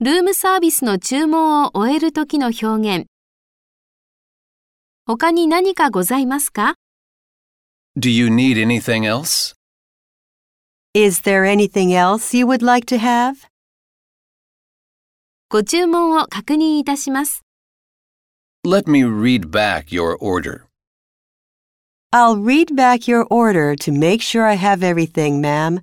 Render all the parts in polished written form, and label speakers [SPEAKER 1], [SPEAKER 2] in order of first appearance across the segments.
[SPEAKER 1] ルームサービスの注文を終えるときの表現。他に何かございますか？
[SPEAKER 2] Do you need anything else?
[SPEAKER 3] Is there anything else you would like to have?
[SPEAKER 1] ご注文を確認いたします。
[SPEAKER 2] Let me read back your order.
[SPEAKER 3] I'll read back your order to make sure I have everything, ma'am.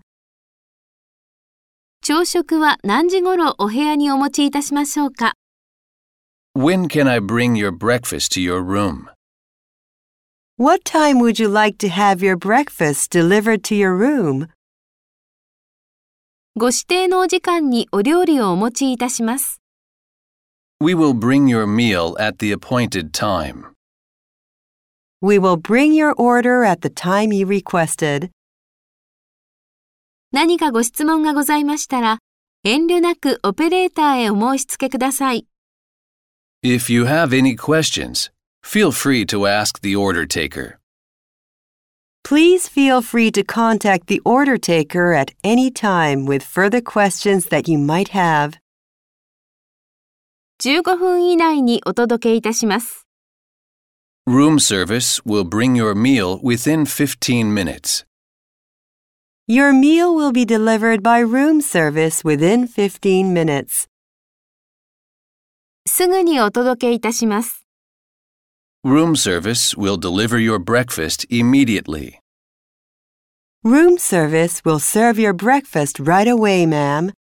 [SPEAKER 1] 朝食は何時ごろお部屋にお持ちいたしましょうか？
[SPEAKER 2] When can I bring your breakfast to your room?
[SPEAKER 3] What time would you like to have your breakfast delivered to your room?
[SPEAKER 1] ご指定のお時間にお料理をお持ちいたします。
[SPEAKER 2] We will bring your meal at the appointed time.
[SPEAKER 3] We will bring your order at the time you requested.
[SPEAKER 1] 何かご質問がございましたら、遠慮なくオペレーターへお申し付けください。
[SPEAKER 2] If you have any questions, feel free to ask the order taker.
[SPEAKER 3] Please feel free to contact the order taker at any time with further questions that you might have.
[SPEAKER 1] 15分以内にお届けいたします。
[SPEAKER 2] Room service will bring your meal within 15 minutes.
[SPEAKER 3] Your meal will be delivered by room service within 15 minutes.
[SPEAKER 1] すぐにお届けいたします。
[SPEAKER 2] Room service will deliver your breakfast immediately.
[SPEAKER 3] Room service will serve your breakfast right away, ma'am.